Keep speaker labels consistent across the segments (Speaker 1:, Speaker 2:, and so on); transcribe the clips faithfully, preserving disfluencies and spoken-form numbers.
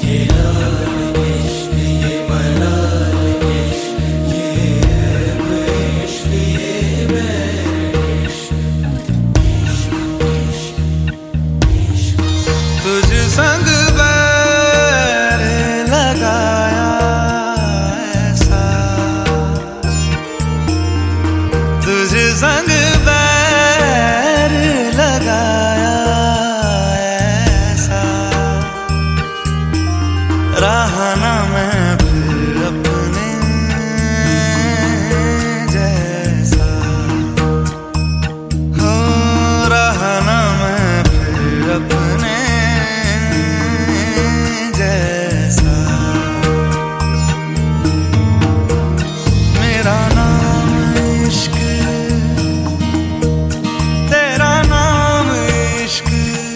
Speaker 1: संग बैर लगाया ऐसा, रहा ना मैं फिर अपने जैसा, हो रहा ना मैं फिर अपने जैसा। मेरा नाम इश्क, तेरा नाम इश्क,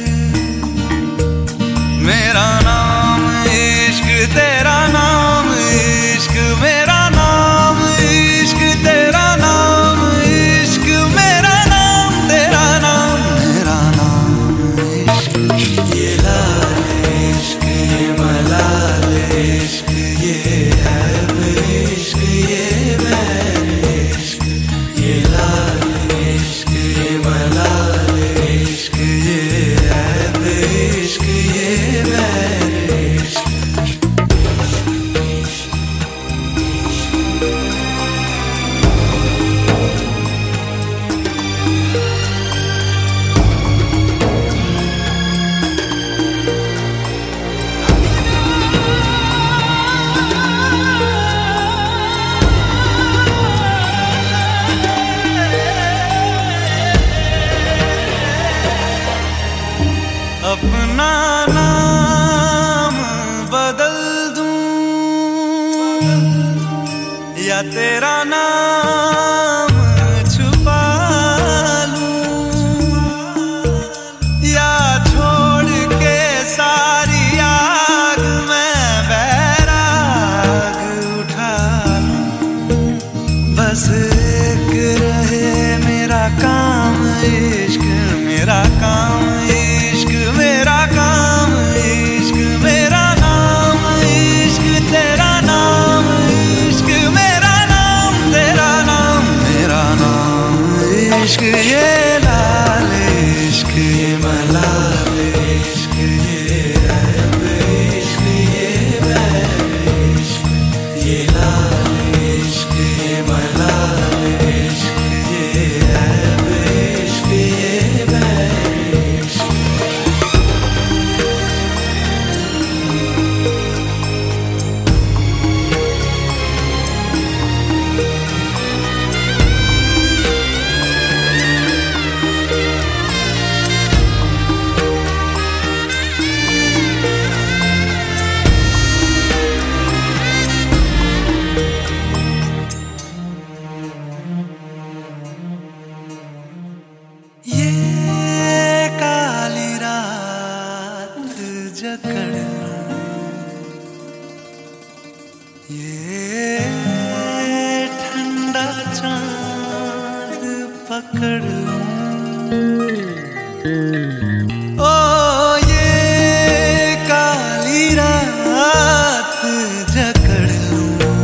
Speaker 1: मेरा नाम इश्क, तेरा नाम इश्क, मेरा नाम इश्क, तेरा नाम इश्क, मेरा नाम तेरा नाम, मेरा नाम इश्क। ये लाल इश्क, ये मलाल इश्क, ये ऐब इश्क, ये बैर इश्क, ये लाल इश्क, ये मलाल इश्क, ये ऐब इश्क, ये बैर इश्क। अपना नाम बदल दूं या तेरा नाम छुपा लूं, या छोड़ के सारी आग में बैराग उठा लूं। बस एक रहे मेरा काम इश्क, मेरा काम इश्क, मेरा काम इश्क, मेरा नाम इश्क, तेरा नाम इश्क, मेरा नाम तेरा नाम, मेरा नाम इश्क। ये लाल इश्क, ये मलाल इश्क, ये ऐब इश्क, ये बैर इश्क, ये लाल इश्क, ये मलाल इश्क, ये ऐब इश्क, ये बैर इश्क। ये काली रात जकड़ लूं, ये ठंडा चांद पकड़ लूं, ओ ये काली रात जकड़ लूं,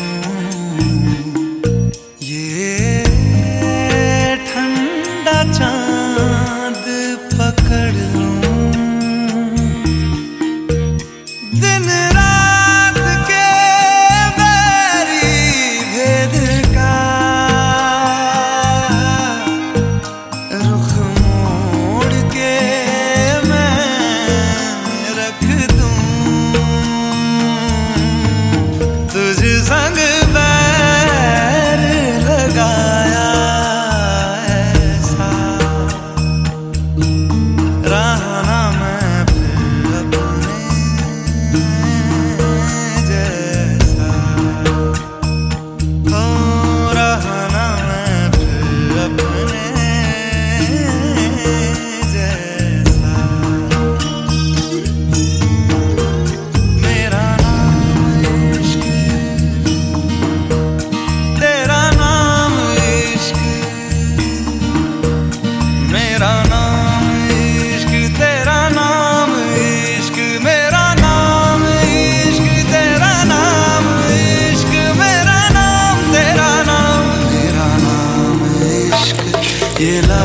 Speaker 1: ये ठंडा चांद पकड़ लूं। दिन रात के बैरी भेद का रुख मोड़ के मैं रख दूं, तुझ संग बैर लगाया ऐसा, रहा ना मैं फिर अपने जैसा, हो रहा ना मैं फिर अपने जैसा। मेरा नाम इश्क, ये